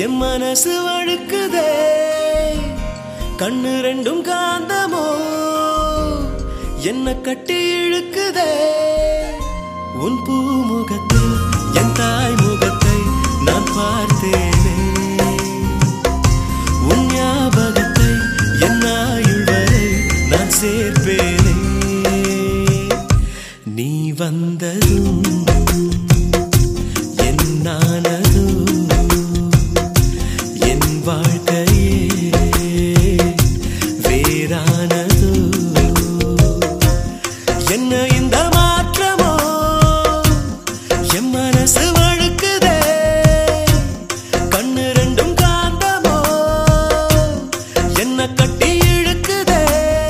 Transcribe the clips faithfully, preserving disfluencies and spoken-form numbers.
என் மனசு வழுக்குதே கண்ணு ரெண்டும் காந்தமோ என்ன கட்டி இழுக்குதே உன் பூமுகத்தில் என் தாய் முகத்தை நான் பார்த்தேனே உன் ஞாபகத்தை என் ஆயுள் வரை நான் சேர்ப்பேனே நீ வந்ததும் என் நானதும் என் வாழ்க்கையே வேறானதோ என்ன இந்த மாற்றமோ என் மனசு வழுக்குதே கண்ணு ரெண்டும் காந்தமோ என்ன கட்டி இழுக்குதே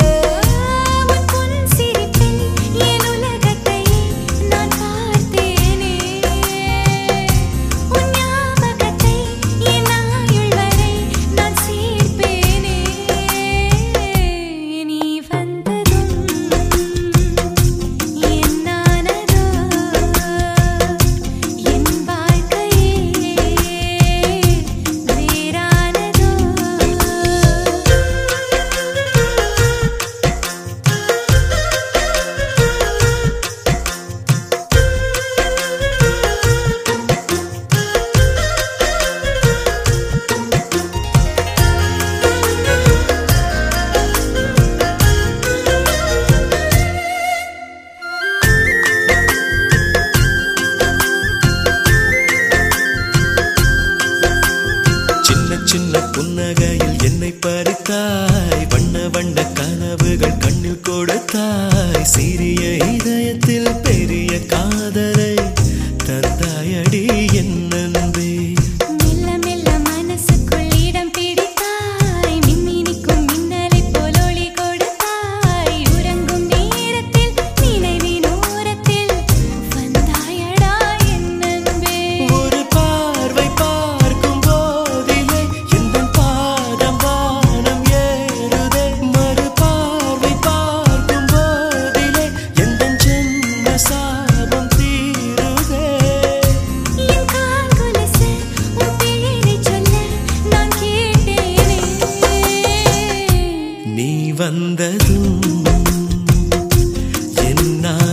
சின்ன புன்னகையில் என்னை பறித்தாய் வண்ண வண்ண கனவுகள் கண்ணில் கொடுத்தாய் சிறிய இதயத்தில் பெரிய காதலை தந்தாயடி என் அன்பே மெல்ல மெல்ல மனசுக்குள் இடம் பிடித்தாய் மின்மினிக்கும் மின்னலை போல் ஒளி கொடுத்தாய் உறங்கும் நேரத்தில் நினைவின் ஓரத்தில் வந்தாயடா என் அன்பே ஒரு பார்வை பார்க்கும் போதிலே எந்தன் பாதம் வானம் ஏறுதே மறு பார்வை பார்க்கும் போதிலே எந்தன் ஜென்ம சாபம் தீருதே என் கால் கொலுசு உன் பேரைச் சொல்ல நான் கேட்டேனே நீ வந்ததும் என்ன